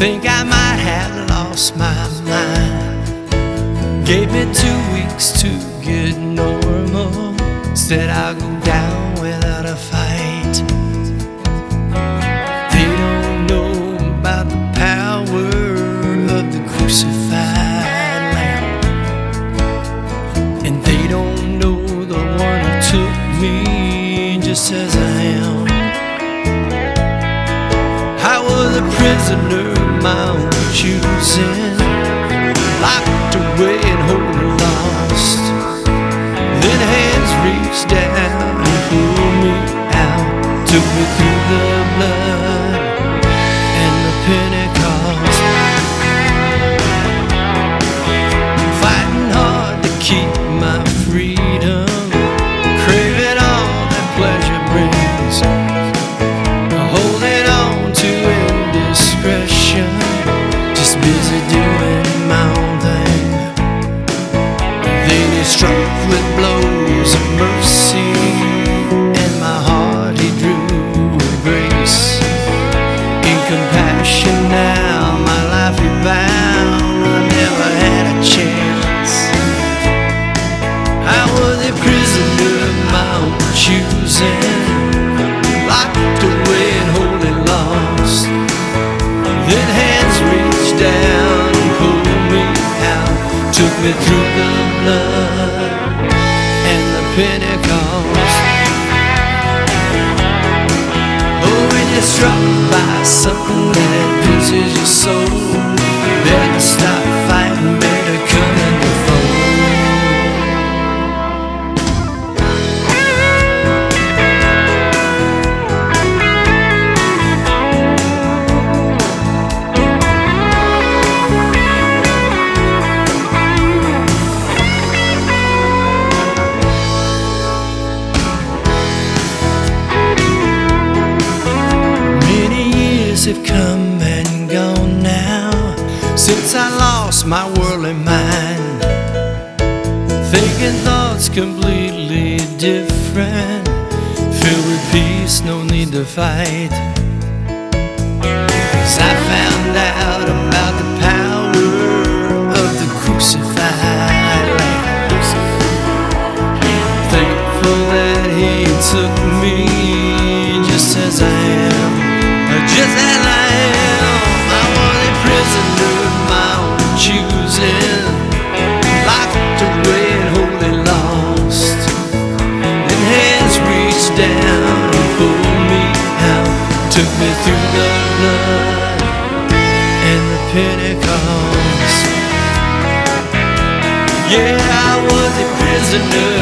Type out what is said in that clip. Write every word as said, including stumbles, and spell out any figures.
think I might have lost my mind. Gave me two weeks to get normal. Said I'll go down without a fight. They don't know about the power of the crucified Lamb, and they don't know the one who took me just as I am. I was a prisoner of my own choosing, locked away and wholly lost. Then hands reached down and pulled me out, took me through the blood and the Pentecost. Fighting hard to keep my freedom, craving all that pleasure brings, holding on to indiscretion, just busy doing my own thing. Then he struck with blows of mercy, and my heart he drew with grace. In compassion now my life he bound, I never had a chance. I was a prisoner of my own choosing, locked away and wholly lost. Then hands reached down and pulled me out, took me through the blood and the Pentecost. Oh, when you're struck by something that pierces your soul, better stop fighting, better come in the fold. Have come and gone now since I lost my worldly mind, thinking thoughts completely different, filled with peace, no need to fight. 'Cause I found out about the power of the crucified Lamb. Thankful that he took me just as I am, just as I am. I was a prisoner of my own choosing, locked away and wholly lost. Then hands reached down and pulled me out, took me through the blood and the Pentecost. Yeah, I was a prisoner